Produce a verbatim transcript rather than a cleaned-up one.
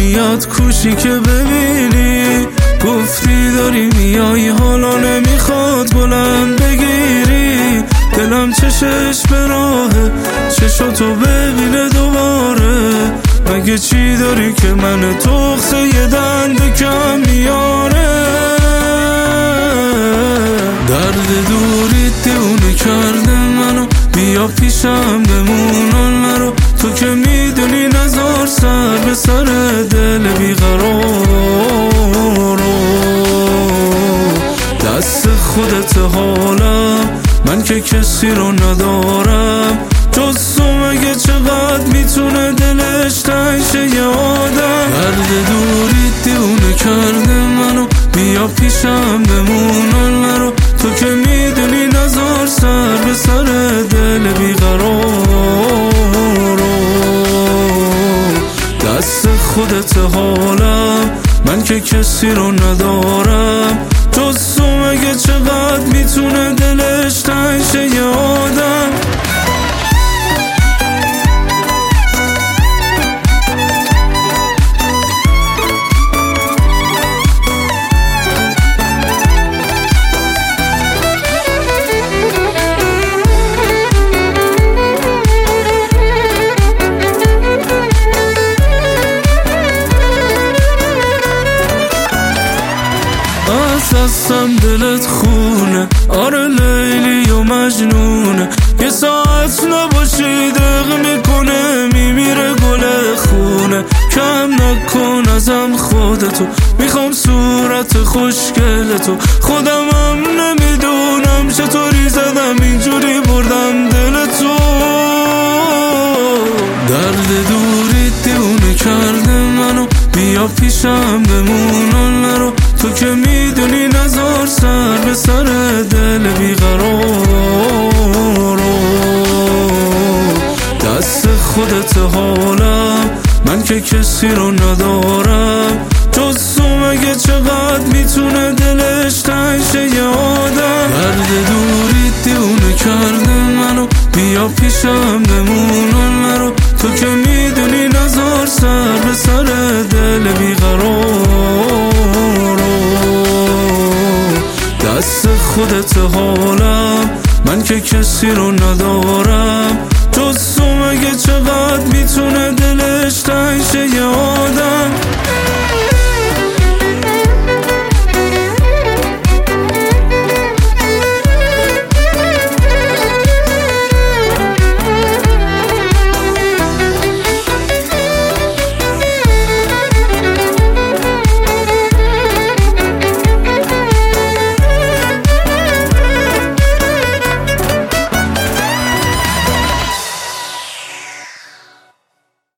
میاد کوشی که ببینی، گفتی داری میای حالا نمیخواد بلند بگیری، دلم چشش به راهه چشاتو ببینه دوباره، مگه چی داری که من تخته یه دنده کم میاره؟ درد دوری دیونه کرده منو، بیا پیشم بمونن نرو، تو که میدونی نزار سر به سر دل بیقرارو، دست خودت حالم من که کسی رو ندارم جز تو، مگه چقدر میتونه دلش تنگ شه یه آدم؟ درد دوری دیونه کرده منو، بیا پیشم بمونن نرو، تو که میدونی نزار سر به سر دل بیقرارو، دست خودت حالم من که کسی رو ندارم جز تو، مگه چقدر میتونه دلش تنگ شه یه آدم؟ از دستم دلت خونه، آره لیلی و مجنونه، یه ساعت نباشی دق میکنه میمیره گل خونه، کم نکن ازم خودتو، میخوام صورت خوشگلتو، خودمم نمیدونم چطوری زدم اینجوری بردم دلتو، درد دوری دیونه کرده منو، بیا پیشم بمونن نرو، تو که میدونی نزار سر به سر دل بیقرارو، دست خودت حالم من که کسی رو ندارم جز تو، مگه چقدر میتونه دلش تنگ شه یه آدم؟ درد دوری دیونه کرده منو، بیا پیشم بمونن نرو، تو که میدونی نزار سر به سر دل بیقرارو، دست خودت حالم من که کسی رو ندارم جز تو، مگه چقدر میتونه دلش تنگ شه یه آدم؟